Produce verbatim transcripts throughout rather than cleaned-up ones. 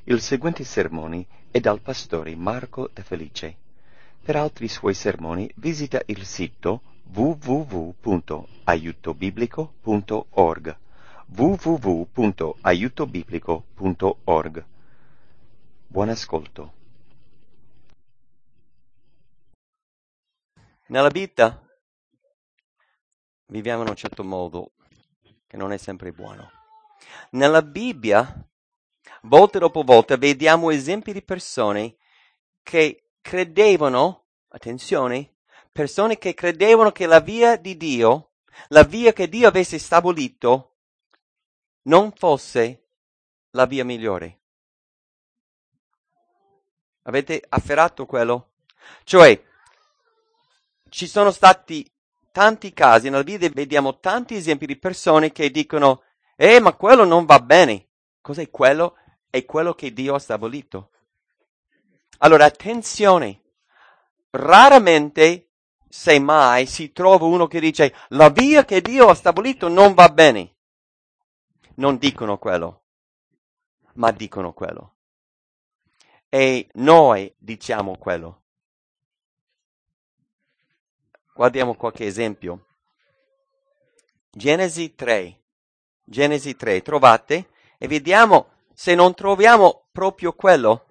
Il seguente sermone è dal pastore Marco De Felice. Per altri suoi sermoni visita il sito w w w punto aiuto biblico punto org w w w punto aiuto biblico punto org. Buon ascolto. Nella vita viviamo in un certo modo che non è sempre buono. Nella Bibbia, volta dopo volta, vediamo esempi di persone che credevano, attenzione, persone che credevano che la via di Dio, la via che Dio avesse stabilito, non fosse la via migliore. Avete afferrato quello? Cioè, ci sono stati tanti casi, nella Bibbia vediamo tanti esempi di persone che dicono, eh, ma quello non va bene. Cos'è quello? È quello che Dio ha stabilito. Allora, attenzione, raramente, se mai, si trova uno che dice, la via che Dio ha stabilito non va bene. Non dicono quello, ma dicono quello. E noi diciamo quello. Guardiamo qualche esempio. Genesi tre. Genesi tre, trovate? E vediamo se non troviamo proprio quello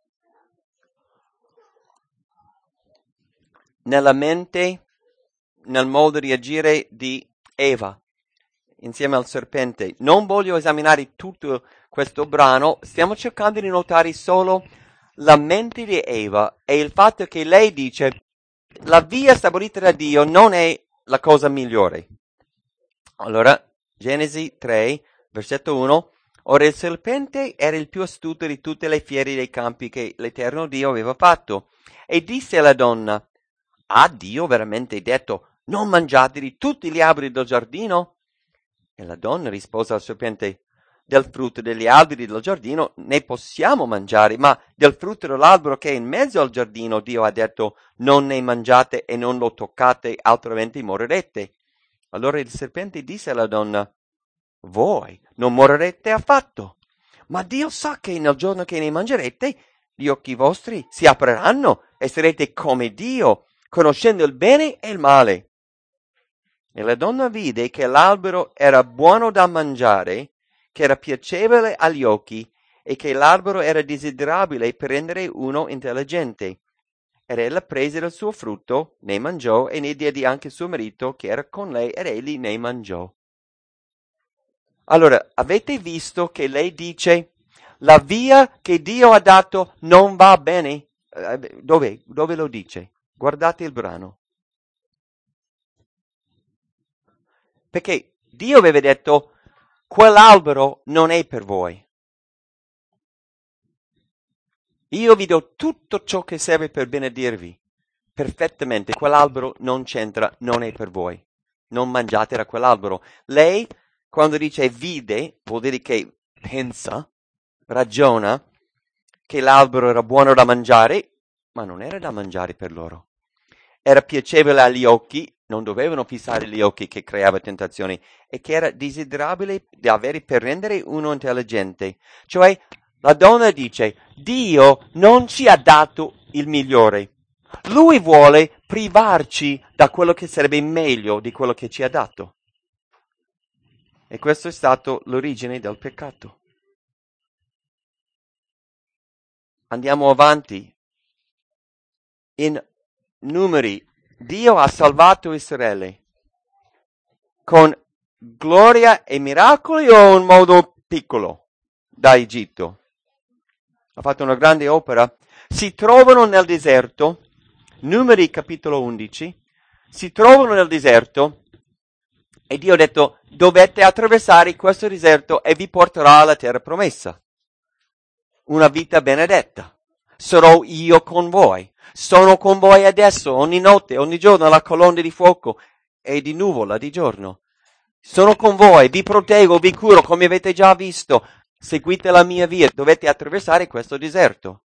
nella mente, nel modo di agire di Eva, insieme al serpente. Non voglio esaminare tutto questo brano, stiamo cercando di notare solo la mente di Eva e il fatto che lei dice la via stabilita da Dio non è la cosa migliore. Allora, Genesi tre, versetto uno, ora il serpente era il più astuto di tutte le fiere dei campi che l'Eterno Dio aveva fatto, e disse alla donna, ha Dio veramente detto, non mangiate di tutti gli alberi del giardino? E la donna rispose al serpente, del frutto degli alberi del giardino ne possiamo mangiare, ma del frutto dell'albero che è in mezzo al giardino Dio ha detto, non ne mangiate e non lo toccate, altrimenti morirete. Allora il serpente disse alla donna, voi non morirete affatto, ma Dio sa che nel giorno che ne mangerete, gli occhi vostri si apriranno e sarete come Dio, conoscendo il bene e il male. E la donna vide che l'albero era buono da mangiare, che era piacevole agli occhi, e che l'albero era desiderabile per rendere uno intelligente. Ed ella prese del suo frutto, ne mangiò e ne diede anche suo marito che era con lei ed egli ne mangiò. Allora, avete visto che lei dice la via che Dio ha dato non va bene? Eh, dove? Dove lo dice? Guardate il brano. Perché Dio aveva detto quell'albero non è per voi. Io vi do tutto ciò che serve per benedirvi. Perfettamente, quell'albero non c'entra, non è per voi. Non mangiate da quell'albero. Lei, quando dice vide, vuol dire che pensa, ragiona, che l'albero era buono da mangiare, ma non era da mangiare per loro. Era piacevole agli occhi, non dovevano fissare gli occhi che creava tentazioni, e che era desiderabile da avere per rendere uno intelligente. Cioè, la donna dice, Dio non ci ha dato il migliore. Lui vuole privarci da quello che sarebbe meglio di quello che ci ha dato. E questo è stato l'origine del peccato. Andiamo avanti. In Numeri, Dio ha salvato Israele con gloria e miracoli o in modo piccolo da Egitto? Ha fatto una grande opera. Si trovano nel deserto, Numeri capitolo undici, si trovano nel deserto e Dio ha detto dovete attraversare questo deserto e vi porterò alla terra promessa. Una vita benedetta. Sarò io con voi. Sono con voi adesso, ogni notte, ogni giorno, la colonna di fuoco e di nuvola di giorno. Sono con voi, vi proteggo, vi curo, come avete già visto. Seguite la mia via, dovete attraversare questo deserto.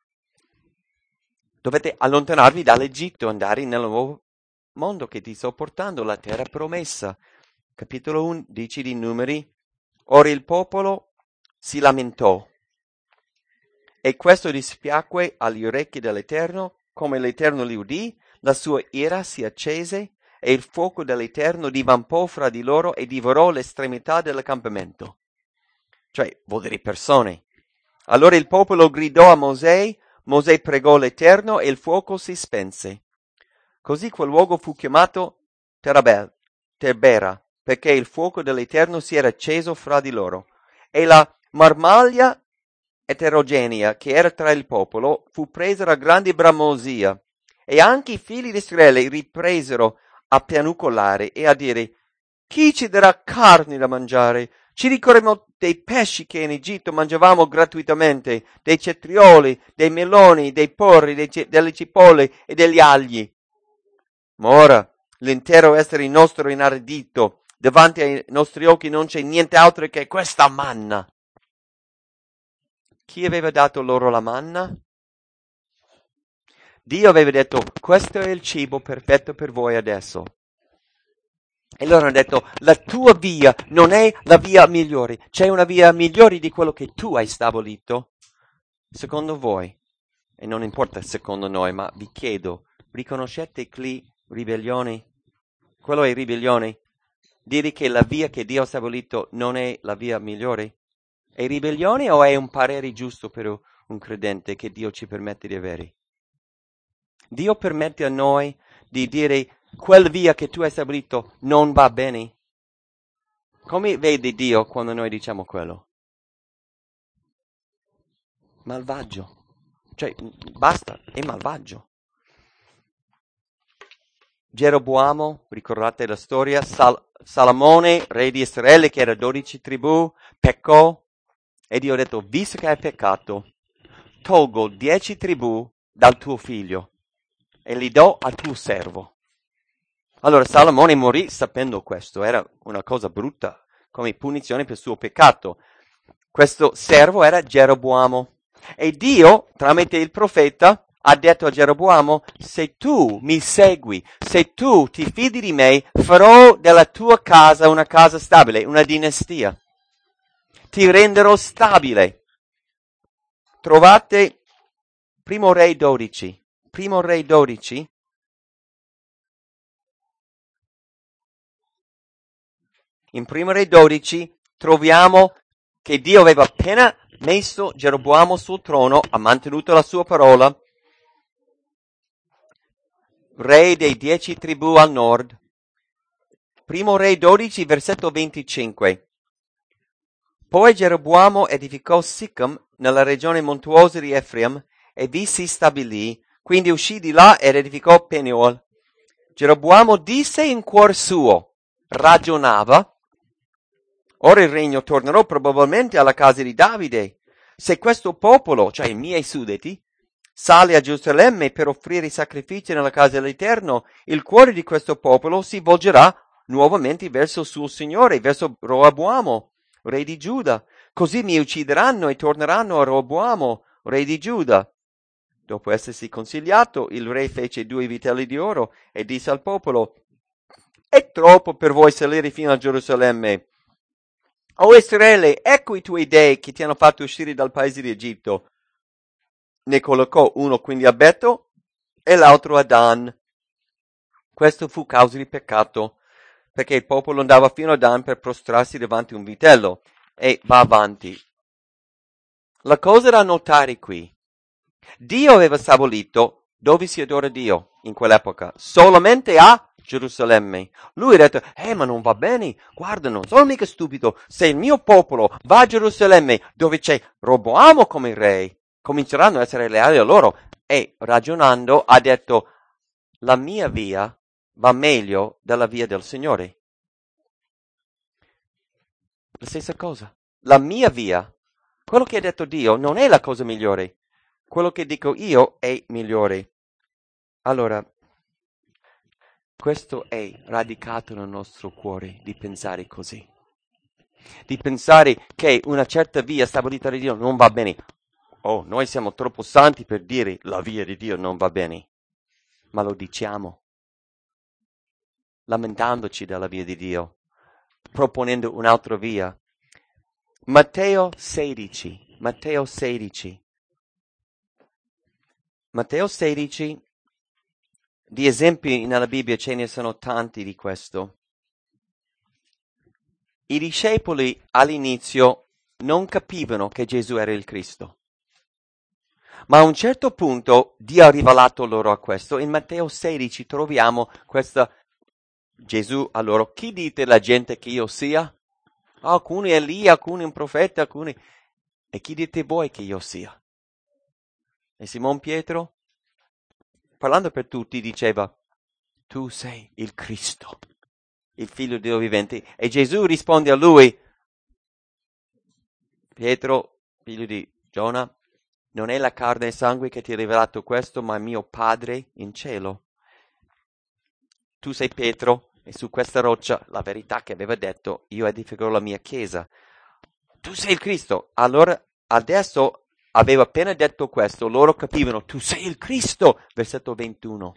Dovete allontanarvi dall'Egitto, andare nel nuovo mondo che ti sto portando, la terra promessa. Capitolo undici di Numeri. Ora il popolo si lamentò E questo dispiacque agli orecchi dell'Eterno, come l'Eterno li udì, la sua ira si accese, e il fuoco dell'Eterno divampò fra di loro e divorò l'estremità dell'accampamento. Cioè, vuol dire persone. Allora il popolo gridò a Mosè, Mosè pregò l'Eterno e il fuoco si spense. Così quel luogo fu chiamato Terabel, Terbera, perché il fuoco dell'Eterno si era acceso fra di loro. E la marmaglia eterogenea che era tra il popolo fu presa da grande bramosia, e anche i figli di Israele ripresero a piagnucolare e a dire: chi ci darà carne da mangiare? Ci ricorremo dei pesci che in Egitto mangiavamo gratuitamente, dei cetrioli, dei meloni, dei porri, dei ce- delle cipolle e degli agli. Ma ora l'intero essere nostro inaridito, davanti ai nostri occhi non c'è niente altro che questa manna. Chi aveva dato loro la manna? Dio aveva detto: questo è il cibo perfetto per voi adesso. E loro hanno detto: la tua via non è la via migliore, c'è una via migliore di quello che tu hai stabilito. Secondo voi, e non importa secondo noi, ma vi chiedo, riconoscete qui ribellione? Quello è ribellione. Dire che la via che Dio ha stabilito non è la via migliore? È ribellione o è un parere giusto per un credente che Dio ci permette di avere? Dio permette a noi di dire: quella via che tu hai stabilito non va bene? Come vede Dio quando noi diciamo quello? Malvagio. Cioè, basta, è malvagio. Geroboamo, ricordate la storia, Sal- Salomone, re di Israele, che era dodici tribù, peccò, e Dio ha detto: visto che hai peccato, tolgo dieci tribù dal tuo figlio e li do al tuo servo. Allora Salomone morì sapendo questo, era una cosa brutta come punizione per il suo peccato. Questo servo era Geroboamo, e Dio, tramite il profeta, ha detto a Geroboamo: se tu mi segui, se tu ti fidi di me, farò della tua casa una casa stabile, una dinastia. Ti renderò stabile. Trovate Primo Re dodici. Primo Re dodici. In Primo Re dodici troviamo che Dio aveva appena messo Geroboamo sul trono, ha mantenuto la sua parola, re dei dieci tribù al nord. Primo Re dodici, versetto venticinque. Poi Geroboamo edificò Sichem nella regione montuosa di Efraim e vi si stabilì, quindi uscì di là ed edificò Peniel. Geroboamo disse in cuor suo, ragionava: ora il regno tornerò probabilmente alla casa di Davide. Se questo popolo, cioè i miei sudditi, sale a Gerusalemme per offrire i sacrifici nella casa dell'Eterno, il cuore di questo popolo si volgerà nuovamente verso il suo Signore, verso Roboamo, re di Giuda. Così mi uccideranno e torneranno a Roboamo, re di Giuda. Dopo essersi consigliato, il re fece due vitelli di oro e disse al popolo: è troppo per voi salire fino a Gerusalemme. O Israele, ecco i tuoi dei che ti hanno fatto uscire dal paese di Egitto. Ne collocò uno quindi a Beto e l'altro a Dan. Questo fu causa di peccato, perché il popolo andava fino a Dan per prostrarsi davanti a un vitello. E va avanti. La cosa da notare qui: Dio aveva stabilito dove si adora Dio in quell'epoca, solamente a Gerusalemme. Lui ha detto: eh ma non va bene, guarda, non sono mica stupido, se il mio popolo va a Gerusalemme dove c'è Roboamo come re, cominceranno a essere leali a loro. E ragionando ha detto: la mia via va meglio della via del Signore. La stessa cosa, la mia via, quello che ha detto Dio non è la cosa migliore, quello che dico io è migliore. Allora, questo è radicato nel nostro cuore, di pensare così, di pensare che una certa via stabilita da Dio non va bene. Oh, noi siamo troppo santi per dire la via di Dio non va bene, ma lo diciamo, lamentandoci della via di Dio, proponendo un'altra via. Matteo sedici, Matteo sedici. Matteo sedici, di esempi nella Bibbia ce ne sono tanti di questo. I discepoli all'inizio non capivano che Gesù era il Cristo. Ma a un certo punto Dio ha rivelato loro a questo. In Matteo sedici troviamo questa Gesù a loro. Chi dite la gente che io sia? Alcuni Elia, alcuni un profeta, alcuni... E chi dite voi che io sia? E Simon Pietro, parlando per tutti, diceva, tu sei il Cristo, il figlio di Dio vivente. E Gesù risponde a lui, Pietro, figlio di Giona, non è la carne e sangue che ti ha rivelato questo, ma mio Padre in cielo. Tu sei Pietro, e su questa roccia, la verità che aveva detto, io edificherò la mia chiesa. Tu sei il Cristo. Allora, adesso aveva appena detto questo, loro capivano, tu sei il Cristo, versetto ventuno.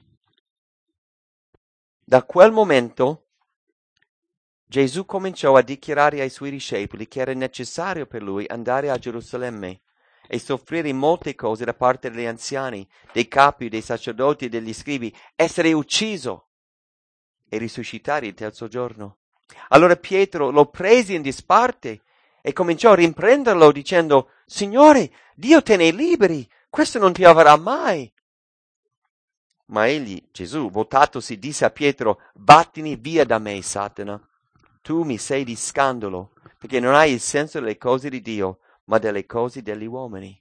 Da quel momento Gesù cominciò a dichiarare ai suoi discepoli che era necessario per lui andare a Gerusalemme e soffrire molte cose da parte degli anziani, dei capi, dei sacerdoti e degli scribi, essere ucciso e risuscitare il terzo giorno. Allora Pietro lo prese in disparte e cominciò a riprenderlo dicendo, Signore, Dio te ne liberi, questo non ti avverrà mai. Ma egli, Gesù, voltatosi, disse a Pietro, vattene via da me, Satana. Tu mi sei di scandalo, perché non hai il senso delle cose di Dio, ma delle cose degli uomini.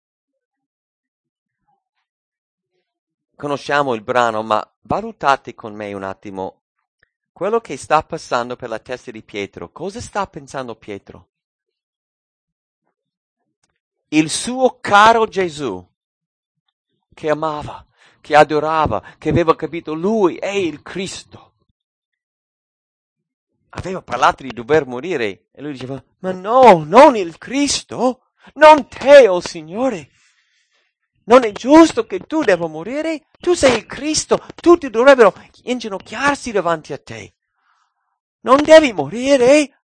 Conosciamo il brano, ma valutate con me un attimo quello che sta passando per la testa di Pietro. Cosa sta pensando Pietro? Il suo caro Gesù, che amava, che adorava, che aveva capito lui è il Cristo. Aveva parlato di dover morire e lui diceva, ma no, non il Cristo, non te, oh Signore. Non è giusto che tu debba morire, tu sei il Cristo, tutti dovrebbero inginocchiarsi davanti a te. Non devi morire.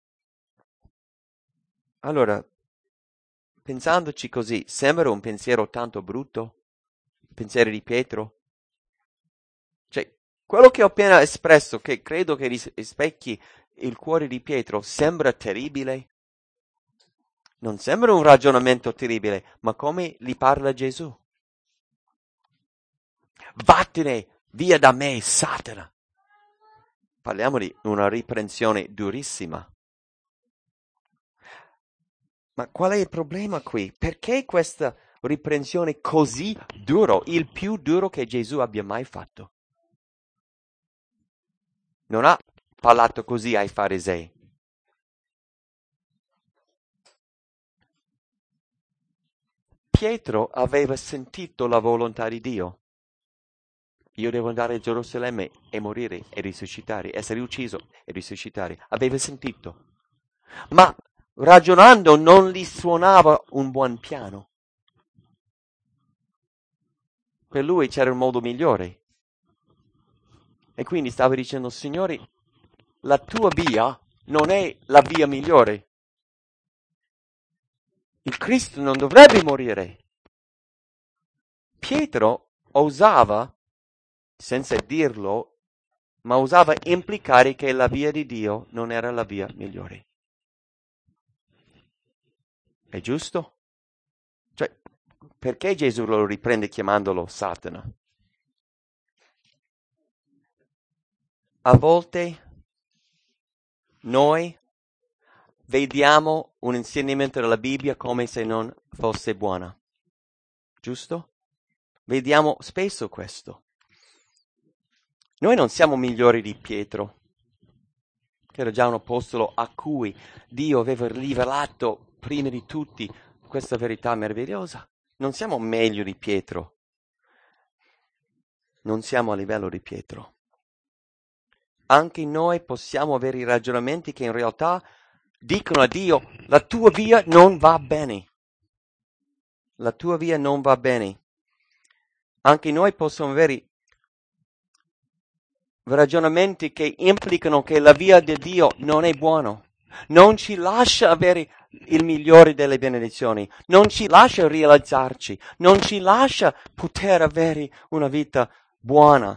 Allora, pensandoci così, sembra un pensiero tanto brutto, il pensiero di Pietro. Cioè, quello che ho appena espresso, che credo che rispecchi il cuore di Pietro, sembra terribile. Non sembra un ragionamento terribile, ma come gli parla Gesù. Vattene via da me, Satana. Parliamo di una riprensione durissima. Ma qual è il problema qui? Perché questa riprensione così duro, il più duro che Gesù abbia mai fatto? Non ha parlato così ai farisei. Pietro aveva sentito la volontà di Dio. Io devo andare a Gerusalemme e morire e risuscitare, essere ucciso e risuscitare. Aveva sentito. Ma ragionando non gli suonava un buon piano. Per lui c'era un modo migliore. E quindi stava dicendo, Signore, la tua via non è la via migliore. Il Cristo non dovrebbe morire. Pietro osava, senza dirlo, ma osava implicare che la via di Dio non era la via migliore. È giusto? Cioè, perché Gesù lo riprende chiamandolo Satana? A volte noi vediamo un insegnamento della Bibbia come se non fosse buona. Giusto? Vediamo spesso questo. Noi non siamo migliori di Pietro, che era già un apostolo a cui Dio aveva rivelato prima di tutti questa verità meravigliosa. Non siamo meglio di Pietro. Non siamo a livello di Pietro. Anche noi possiamo avere i ragionamenti che in realtà dicono a Dio, la tua via non va bene. La tua via non va bene. Anche noi possiamo avere ragionamenti che implicano che la via di Dio non è buona. Non ci lascia avere il migliore delle benedizioni, non ci lascia realizzarci, non ci lascia poter avere una vita buona.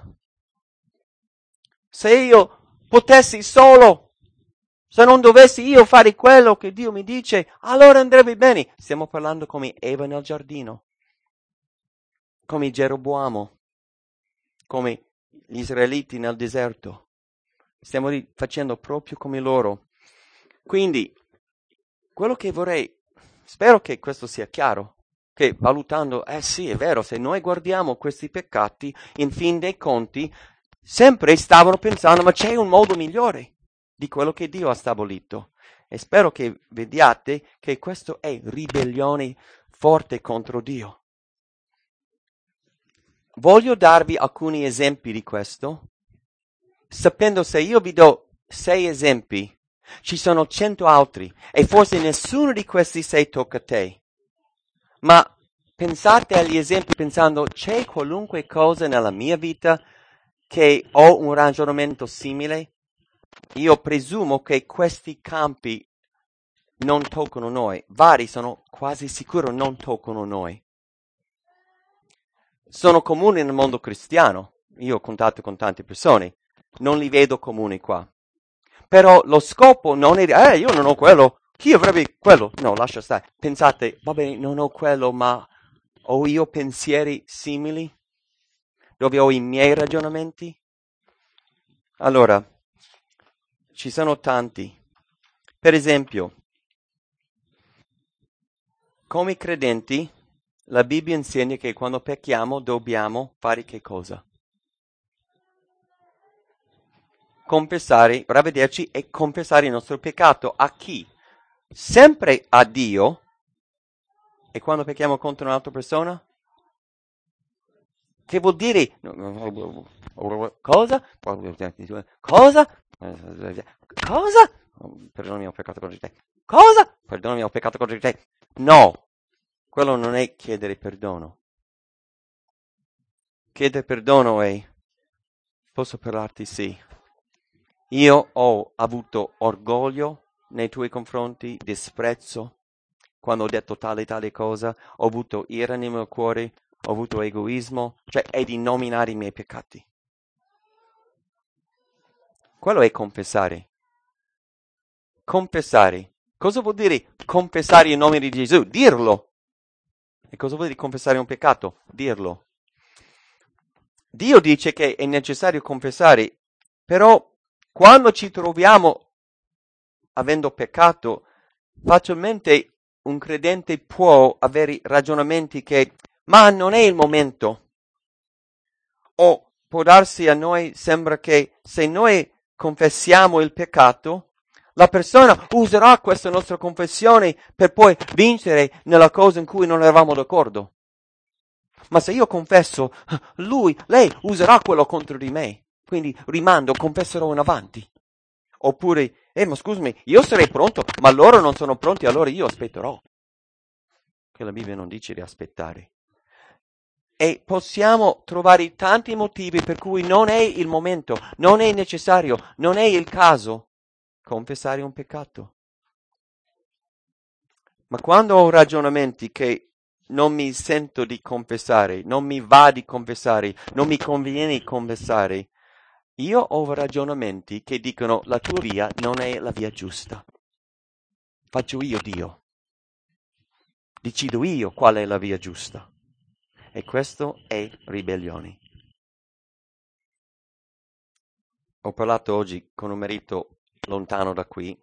Se io potessi solo, se non dovessi io fare quello che Dio mi dice, allora andrebbe bene. Stiamo parlando come Eva nel giardino, come Geroboamo, come gli israeliti nel deserto. Stiamo facendo proprio come loro. Quindi, quello che vorrei, spero che questo sia chiaro, che valutando, eh sì, è vero, se noi guardiamo questi peccati, in fin dei conti, sempre stavano pensando, ma c'è un modo migliore di quello che Dio ha stabilito. E spero che vediate che questo è ribellione forte contro Dio. Voglio darvi alcuni esempi di questo, sapendo se io vi do sei esempi, ci sono cento altri e forse nessuno di questi sei tocca a te. Ma pensate agli esempi pensando, c'è qualunque cosa nella mia vita che ho un ragionamento simile? Io presumo che questi campi non toccano noi. Vari sono quasi sicuro non toccano noi. Sono comuni nel mondo cristiano. Io ho contatto con tante persone. Non li vedo comuni qua. Però lo scopo non è, eh, io non ho quello, chi avrebbe quello? No, lascia stare. Pensate, va bene, non ho quello, ma ho io pensieri simili? Dove ho i miei ragionamenti? Allora, ci sono tanti. Per esempio, come credenti, la Bibbia insegna che quando pecchiamo dobbiamo fare che cosa? Confessare, ravvederci e confessare il nostro peccato. A chi? Sempre a Dio. E quando pecchiamo contro un'altra persona? Che vuol dire? Cosa? Cosa? Cosa? Perdonami, ho peccato contro di te. Cosa? Perdonami, ho peccato contro di te. No, quello non è chiedere perdono. Chiedere perdono è, posso parlarti? Sì. Io ho avuto orgoglio nei tuoi confronti, disprezzo, quando ho detto tale e tale cosa, ho avuto ira nel mio cuore, ho avuto egoismo, cioè è di nominare i miei peccati. Quello è confessare. Confessare. Cosa vuol dire confessare il nome di Gesù? Dirlo. E cosa vuol dire confessare un peccato? Dirlo. Dio dice che è necessario confessare, però quando ci troviamo avendo peccato, facilmente un credente può avere ragionamenti che, ma non è il momento. O può darsi a noi, sembra che se noi confessiamo il peccato, la persona userà questa nostra confessione per poi vincere nella cosa in cui non eravamo d'accordo. Ma se io confesso, lui, lei userà quello contro di me. Quindi rimando, confesserò in avanti. Oppure, eh, ma scusami, io sarei pronto, ma loro non sono pronti, allora io aspetterò. Che la Bibbia non dice di aspettare. E possiamo trovare tanti motivi per cui non è il momento, non è necessario, non è il caso confessare un peccato. Ma quando ho ragionamenti che non mi sento di confessare, non mi va di confessare, non mi conviene confessare, io ho ragionamenti che dicono la tua via non è la via giusta. Faccio io Dio. Decido io qual è la via giusta. E questo è ribellione. Ho parlato oggi con un marito lontano da qui.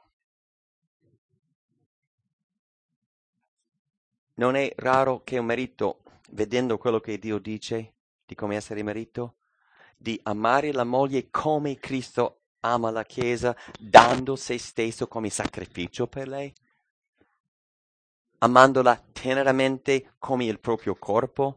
Non è raro che un marito, vedendo quello che Dio dice di come essere marito, di amare la moglie come Cristo ama la Chiesa, dando se stesso come sacrificio per lei, amandola teneramente come il proprio corpo,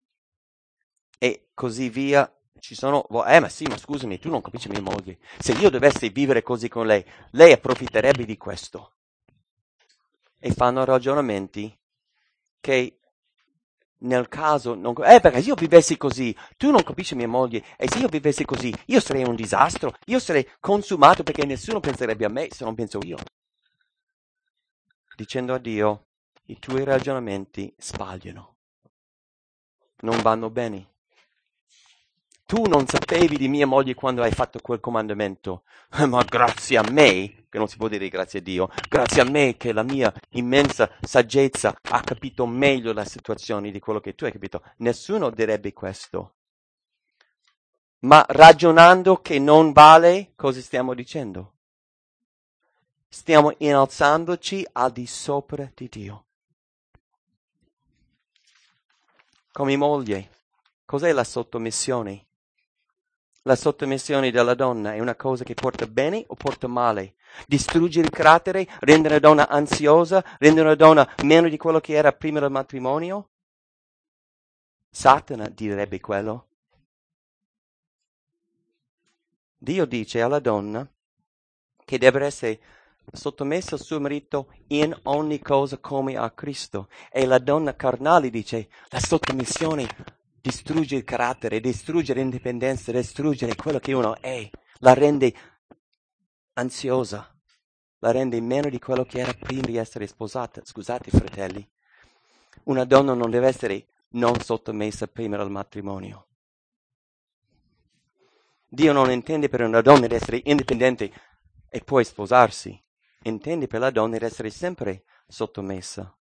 e così via. Ci sono, eh ma sì, ma scusami, tu non capisci mia moglie. Se io dovessi vivere così con lei, lei approfitterebbe di questo. E fanno ragionamenti che nel caso, non, eh perché se io vivessi così, tu non capisci mia moglie, e se io vivessi così, io sarei un disastro, io sarei consumato perché nessuno penserebbe a me se non penso io. dicendo a Dio, i tuoi ragionamenti sbagliano, non vanno bene. Tu non sapevi di mia moglie quando hai fatto quel comandamento, ma grazie a me, che non si può dire grazie a Dio, grazie a me che la mia immensa saggezza ha capito meglio la situazione di quello che tu hai capito. Nessuno direbbe questo. Ma ragionando che non vale, cosa stiamo dicendo? Stiamo innalzandoci al di sopra di Dio. Come moglie, cos'è la sottomissione? La sottomissione della donna è una cosa che porta bene o porta male? Distrugge il carattere, rende una donna ansiosa, rende una donna meno di quello che era prima del matrimonio? Satana direbbe quello. Dio dice alla donna che deve essere sottomessa al suo marito in ogni cosa come a Cristo. E la donna carnale dice, la sottomissione distrugge il carattere, distrugge l'indipendenza, distrugge quello che uno è, la rende ansiosa, la rende meno di quello che era prima di essere sposata. Scusate, fratelli, una donna non deve essere non sottomessa prima del matrimonio. Dio non intende per una donna di essere indipendente e poi sposarsi. Intende per la donna di essere sempre sottomessa.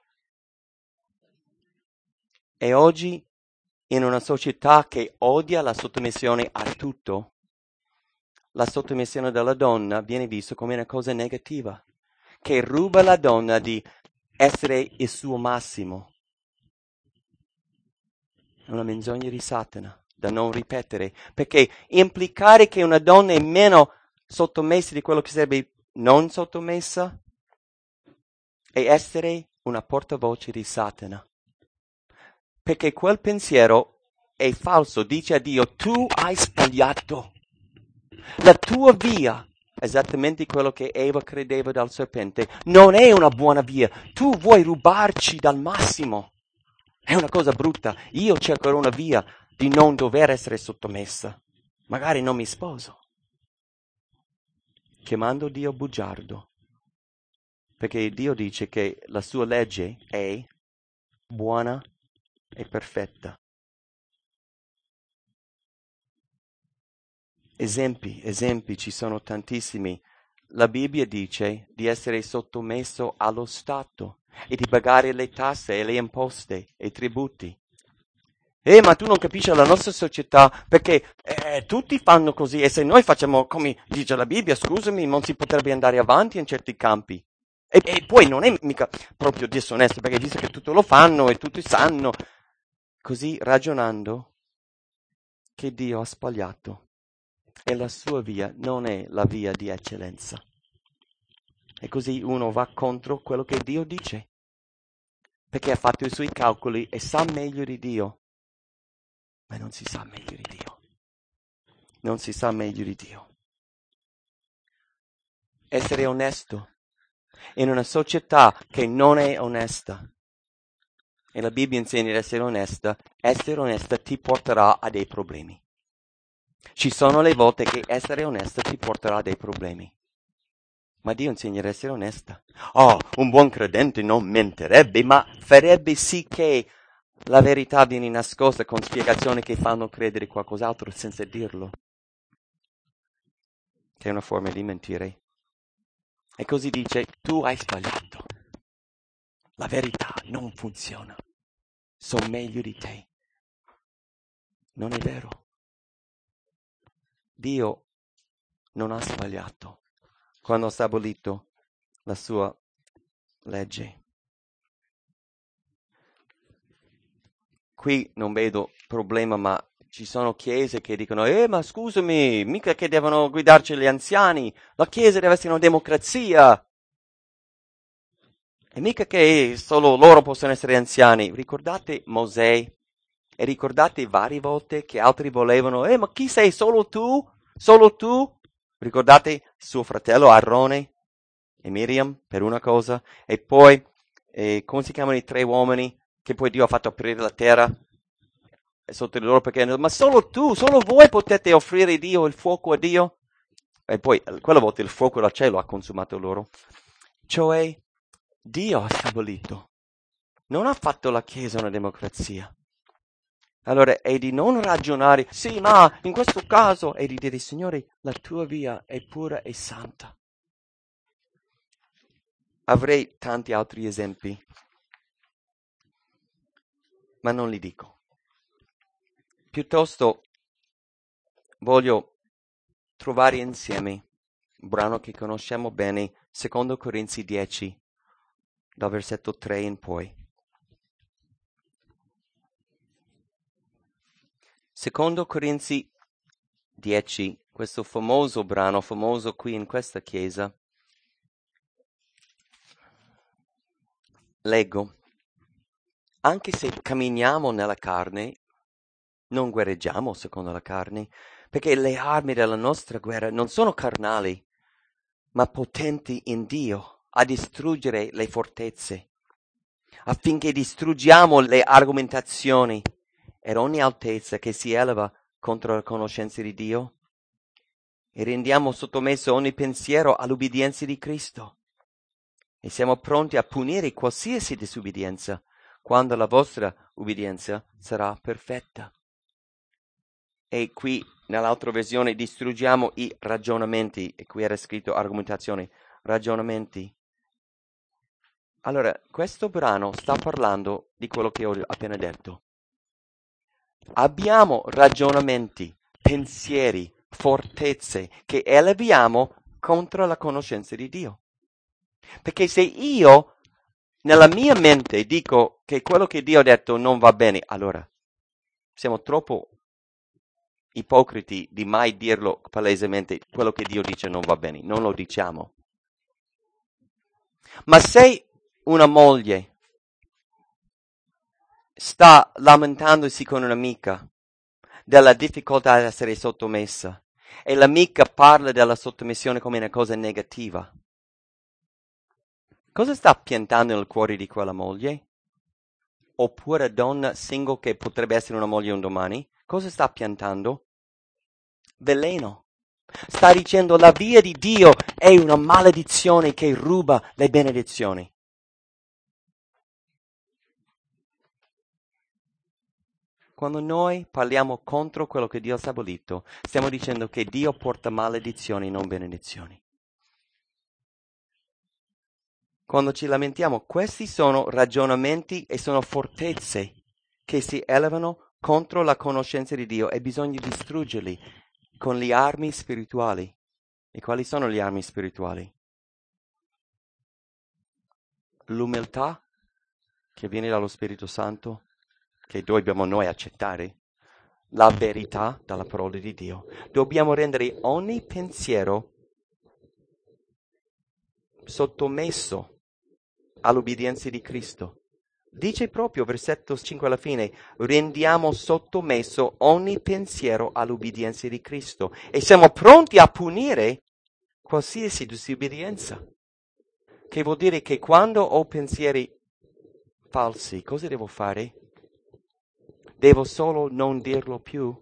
E oggi, in una società che odia la sottomissione a tutto, la sottomissione della donna viene vista come una cosa negativa, che ruba la donna di essere il suo massimo. È una menzogna di Satana da non ripetere, perché implicare che una donna è meno sottomessa di quello che sarebbe non sottomessa è essere una portavoce di Satana. Perché quel pensiero è falso, dice a Dio, tu hai sbagliato. La tua via, esattamente quello che Eva credeva dal serpente, non è una buona via. Tu vuoi rubarci dal massimo. È una cosa brutta. Io cercherò una via di non dover essere sottomessa. Magari non mi sposo. Chiamando Dio bugiardo. Perché Dio dice che la sua legge è buona e perfetta. Esempi, esempi, ci sono tantissimi. La Bibbia dice di essere sottomesso allo Stato e di pagare le tasse e le imposte e i tributi. Eh, ma tu non capisci la nostra società, perché eh, tutti fanno così, e se noi facciamo come dice la Bibbia, scusami, non si potrebbe andare avanti in certi campi. E, e poi non è mica proprio disonesto, perché visto che tutti lo fanno e tutti sanno, così ragionando che Dio ha sbagliato. E la sua via non è la via di eccellenza. E così uno va contro quello che Dio dice. Perché ha fatto i suoi calcoli e sa meglio di Dio. Ma non si sa meglio di Dio. Non si sa meglio di Dio. Essere onesto. In una società che non è onesta. E la Bibbia insegna di essere onesta. Essere onesta ti porterà a dei problemi. Ci sono le volte che essere onesta ti porterà a dei problemi. Ma Dio insegna ad essere onesta. Oh, un buon credente non mentirebbe, ma farebbe sì che la verità viene nascosta con spiegazioni che fanno credere qualcos'altro senza dirlo. Che è una forma di mentire. E così dice, tu hai sbagliato. La verità non funziona. Sono meglio di te. Non è vero. Dio non ha sbagliato quando ha stabilito la sua legge. Qui non vedo problema, ma ci sono chiese che dicono, eh ma scusami, mica che devono guidarci gli anziani, la chiesa deve essere una democrazia. E mica che solo loro possono essere anziani. Ricordate Mosè? E ricordate varie volte che altri volevano, eh ma chi sei, solo tu? Solo tu? Ricordate suo fratello Aarone e Miriam per una cosa? E poi, eh, come si chiamano i tre uomini che poi Dio ha fatto aprire la terra sotto di loro? Perché, ma solo tu, solo voi potete offrire Dio, il fuoco a Dio? E poi, quella volta il fuoco dal cielo ha consumato loro. Cioè, Dio ha stabilito. Non ha fatto la Chiesa una democrazia. Allora è di non ragionare, sì, ma in questo caso, è di dire, Signore, la tua via è pura e santa. Avrei tanti altri esempi, ma non li dico. Piuttosto voglio trovare insieme un brano che conosciamo bene, secondo Corinzi dieci, dal versetto tre in poi. Secondo Corinzi dieci, questo famoso brano, famoso qui in questa chiesa. Leggo. Anche se camminiamo nella carne, non guerreggiamo secondo la carne, perché le armi della nostra guerra non sono carnali, ma potenti in Dio a distruggere le fortezze, affinché distruggiamo le argomentazioni ed ogni altezza che si eleva contro la conoscenza di Dio e rendiamo sottomesso ogni pensiero all'ubbidienza di Cristo. E siamo pronti a punire qualsiasi disobbedienza quando la vostra ubbidienza sarà perfetta. E qui nell'altra versione distruggiamo i ragionamenti, e qui era scritto argomentazioni, ragionamenti. Allora, questo brano sta parlando di quello che ho appena detto. Abbiamo ragionamenti, pensieri, fortezze che eleviamo contro la conoscenza di Dio. Perché se io nella mia mente dico che quello che Dio ha detto non va bene, allora siamo troppo ipocriti di mai dirlo palesemente, quello che Dio dice non va bene, non lo diciamo. Ma se una moglie sta lamentandosi con un'amica della difficoltà ad essere sottomessa e l'amica parla della sottomissione come una cosa negativa, cosa sta piantando nel cuore di quella moglie? Oppure donna single che potrebbe essere una moglie un domani, cosa sta piantando? Veleno. Sta dicendo la via di Dio è una maledizione che ruba le benedizioni. Quando noi parliamo contro quello che Dio ha stabilito, stiamo dicendo che Dio porta maledizioni, non benedizioni. Quando ci lamentiamo, questi sono ragionamenti e sono fortezze che si elevano contro la conoscenza di Dio e bisogna distruggerli con le armi spirituali. E quali sono le armi spirituali? L'umiltà che viene dallo Spirito Santo, che dobbiamo noi accettare, la verità dalla parola di Dio. Dobbiamo rendere ogni pensiero sottomesso all'obbedienza di Cristo. Dice proprio, versetto cinque alla fine, rendiamo sottomesso ogni pensiero all'obbedienza di Cristo e siamo pronti a punire qualsiasi disobbedienza. Che vuol dire che quando ho pensieri falsi, cosa devo fare? Devo solo non dirlo più.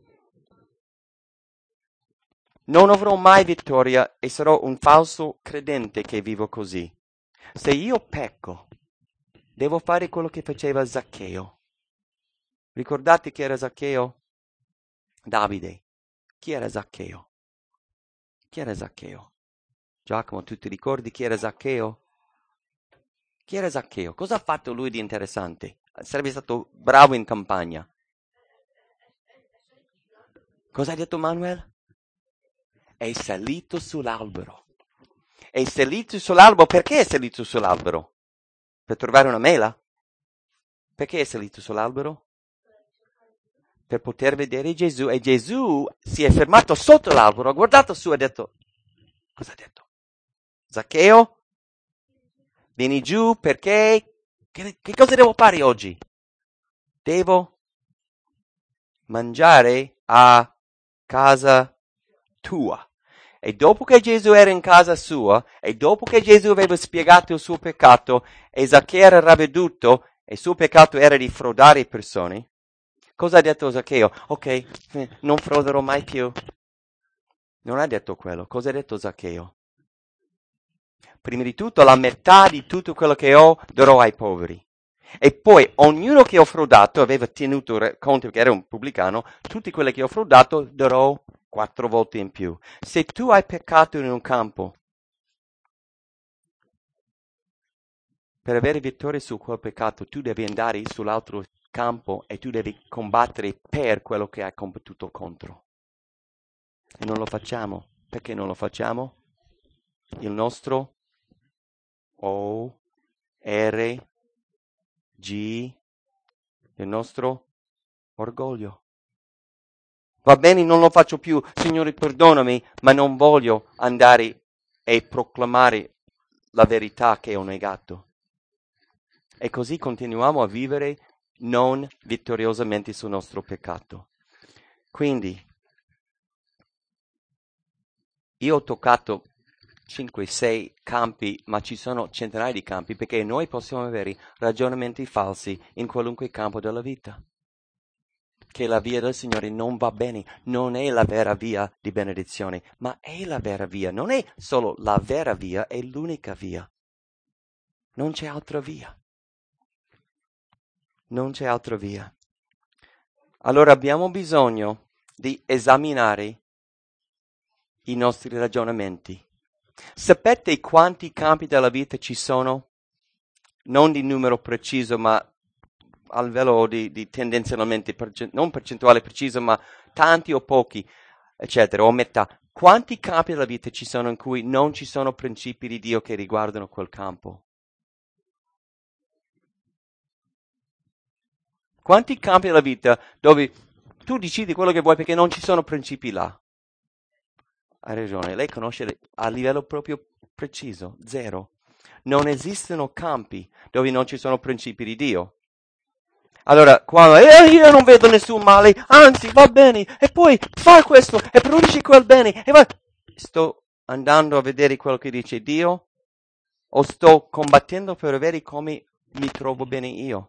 Non avrò mai vittoria e sarò un falso credente che vivo così. Se io pecco, devo fare quello che faceva Zaccheo. Ricordate chi era Zaccheo? Davide. Chi era Zaccheo? Chi era Zaccheo? Giacomo, tu ti ricordi chi era Zaccheo? Chi era Zaccheo? Cosa ha fatto lui di interessante? Sarebbe stato bravo in campagna. Cosa ha detto Manuel? È salito sull'albero. È salito sull'albero. Perché è salito sull'albero? Per trovare una mela? Perché è salito sull'albero? Per poter vedere Gesù. E Gesù si è fermato sotto l'albero, ha guardato su e ha detto, cosa ha detto? Zaccheo? Vieni giù perché? Che, che cosa devo fare oggi? Devo mangiare a casa tua. E dopo che Gesù era in casa sua, e dopo che Gesù aveva spiegato il suo peccato, e Zaccheo era ravveduto, e il suo peccato era di frodare persone, cosa ha detto Zaccheo? Ok, non froderò mai più. Non ha detto quello. Cosa ha detto Zaccheo? prima di tutto la metà di tutto quello che ho darò ai poveri. E poi ognuno che ho frodato, aveva tenuto conto che era un pubblicano, tutti quelli che ho frodato darò quattro volte in più. Se tu hai peccato in un campo, per avere vittoria su quel peccato, tu devi andare sull'altro campo e tu devi combattere per quello che hai combattuto contro. E non lo facciamo. Perché non lo facciamo? Il nostro O, R, G, il nostro orgoglio. Va bene, non lo faccio più, Signore perdonami, ma non voglio andare e proclamare la verità che ho negato. E così continuiamo a vivere non vittoriosamente sul nostro peccato. Quindi, io ho toccato cinque sei campi, ma ci sono centinaia di campi, perché noi possiamo avere ragionamenti falsi in qualunque campo della vita. Che la via del Signore non va bene, non è la vera via di benedizione, ma è la vera via, non è solo la vera via, è l'unica via. Non c'è altra via. Non c'è altra via. Allora abbiamo bisogno di esaminare i nostri ragionamenti. Sapete quanti campi della vita ci sono? Non di numero preciso, ma a livello di, di tendenzialmente, non percentuale preciso, ma tanti o pochi, eccetera, o metà. Quanti campi della vita ci sono in cui non ci sono principi di Dio che riguardano quel campo? Quanti campi della vita dove tu decidi quello che vuoi perché non ci sono principi là? Ha ragione, lei conosce a livello proprio preciso, zero. Non esistono campi dove non ci sono principi di Dio. Allora, quando eh, io non vedo nessun male, anzi va bene, e poi fa questo, e produci quel bene, e va... Sto andando a vedere quello che dice Dio, o sto combattendo per vedere come mi trovo bene io?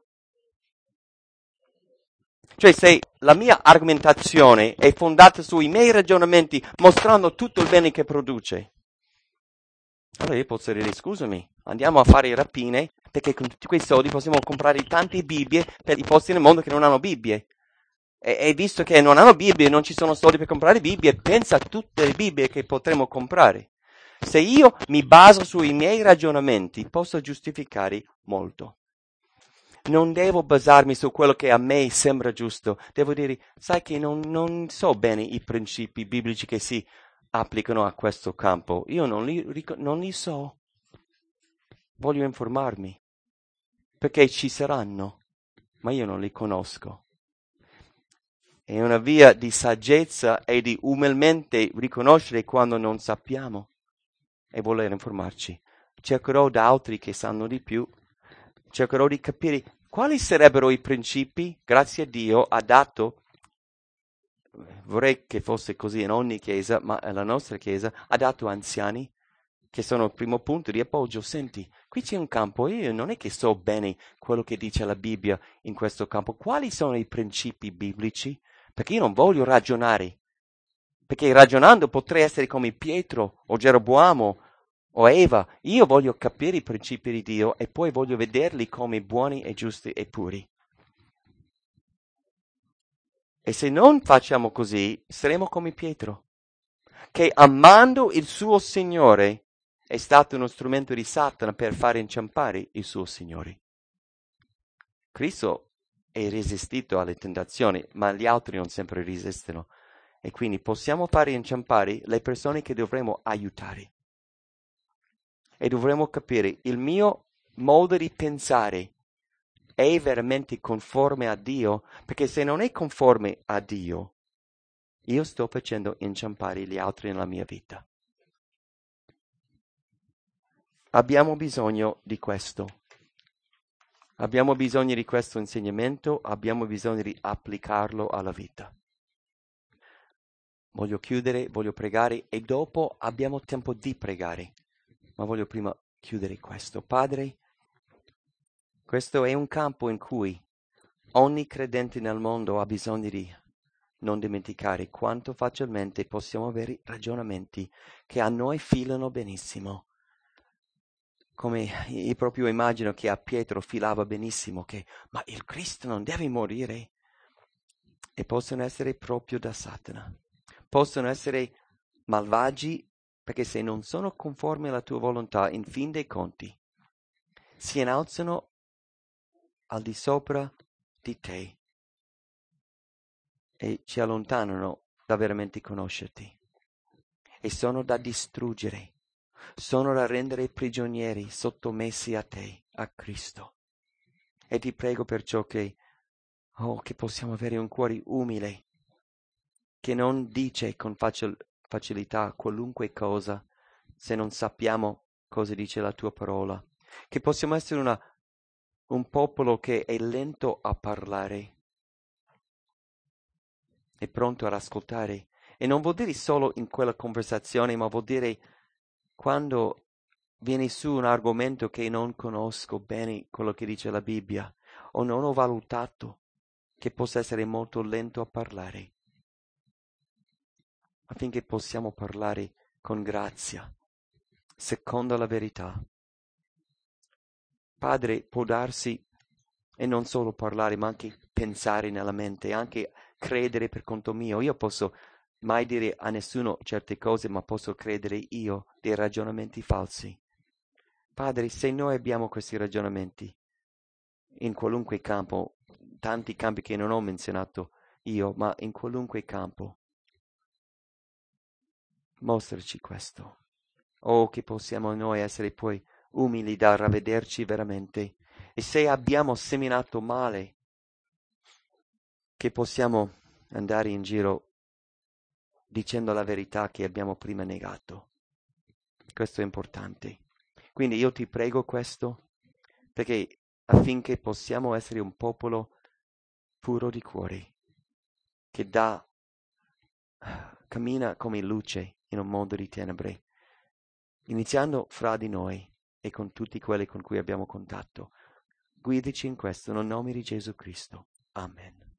Cioè, se la mia argomentazione è fondata sui miei ragionamenti, mostrando tutto il bene che produce, allora io posso dire, scusami, andiamo a fare rapine, perché con tutti quei soldi possiamo comprare tante Bibbie per i posti nel mondo che non hanno Bibbie. E, e visto che non hanno Bibbie e non ci sono soldi per comprare Bibbie, pensa a tutte le Bibbie che potremo comprare. Se io mi baso sui miei ragionamenti, posso giustificare molto. Non devo basarmi su quello che a me sembra giusto. Devo dire, sai che non, non so bene i principi biblici che si applicano a questo campo. Io non li, non li so. Voglio informarmi. Perché ci saranno, ma io non li conosco. È una via di saggezza e di umilmente riconoscere quando non sappiamo e voler informarci. Cercherò da altri che sanno di più. Cercherò di capire quali sarebbero i principi, grazie a Dio, ha dato, vorrei che fosse così in ogni chiesa, ma la nostra chiesa ha dato anziani, che sono il primo punto di appoggio. Senti, qui c'è un campo, io non è che so bene quello che dice la Bibbia in questo campo. Quali sono i principi biblici? Perché io non voglio ragionare, perché ragionando potrei essere come Pietro o Geroboamo o Eva. Io voglio capire i principi di Dio e poi voglio vederli come buoni e giusti e puri. E se non facciamo così, saremo come Pietro, che amando il suo Signore è stato uno strumento di Satana per fare inciampare il suo Signore. Cristo è resistito alle tentazioni, ma gli altri non sempre resistono. E quindi possiamo fare inciampare le persone che dovremo aiutare. E dovremo capire, il mio modo di pensare è veramente conforme a Dio? Perché se non è conforme a Dio, io sto facendo inciampare gli altri nella mia vita. Abbiamo bisogno di questo. Abbiamo bisogno di questo insegnamento, abbiamo bisogno di applicarlo alla vita. Voglio chiudere, voglio pregare e dopo abbiamo tempo di pregare. Ma voglio prima chiudere questo. Padre, questo è un campo in cui ogni credente nel mondo ha bisogno di non dimenticare quanto facilmente possiamo avere ragionamenti che a noi filano benissimo, come io proprio immagino che a Pietro filava benissimo che ma il Cristo non deve morire. E possono essere proprio da Satana. Possono essere malvagi perché se non sono conformi alla tua volontà, in fin dei conti, si innalzano al di sopra di te e ci allontanano da veramente conoscerti. E sono da distruggere, sono da rendere prigionieri, sottomessi a te, a Cristo. E ti prego perciò che, oh, che possiamo avere un cuore umile, che non dice con facil- facilità qualunque cosa se non sappiamo cosa dice la tua parola. Che possiamo essere una, un popolo che è lento a parlare, è pronto ad ascoltare. E non vuol dire solo in quella conversazione, ma vuol dire quando viene su un argomento che non conosco bene quello che dice la Bibbia o non ho valutato, che possa essere molto lento a parlare, affinché possiamo parlare con grazia, secondo la verità. Padre, può darsi, e non solo parlare, ma anche pensare nella mente, anche credere per conto mio. Io posso mai dire a nessuno certe cose, ma posso credere io dei ragionamenti falsi. Padre, se noi abbiamo questi ragionamenti in qualunque campo, tanti campi che non ho menzionato io, ma in qualunque campo, mostraci questo. Oh, che possiamo noi essere poi umili da ravvederci veramente. E se abbiamo seminato male, che possiamo andare in giro dicendo la verità che abbiamo prima negato. Questo è importante. Quindi io ti prego questo, perché affinché possiamo essere un popolo puro di cuore, che dà, cammina come luce in un mondo di tenebre, iniziando fra di noi e con tutti quelli con cui abbiamo contatto. Guidaci in questo, nel nome di Gesù Cristo. Amen.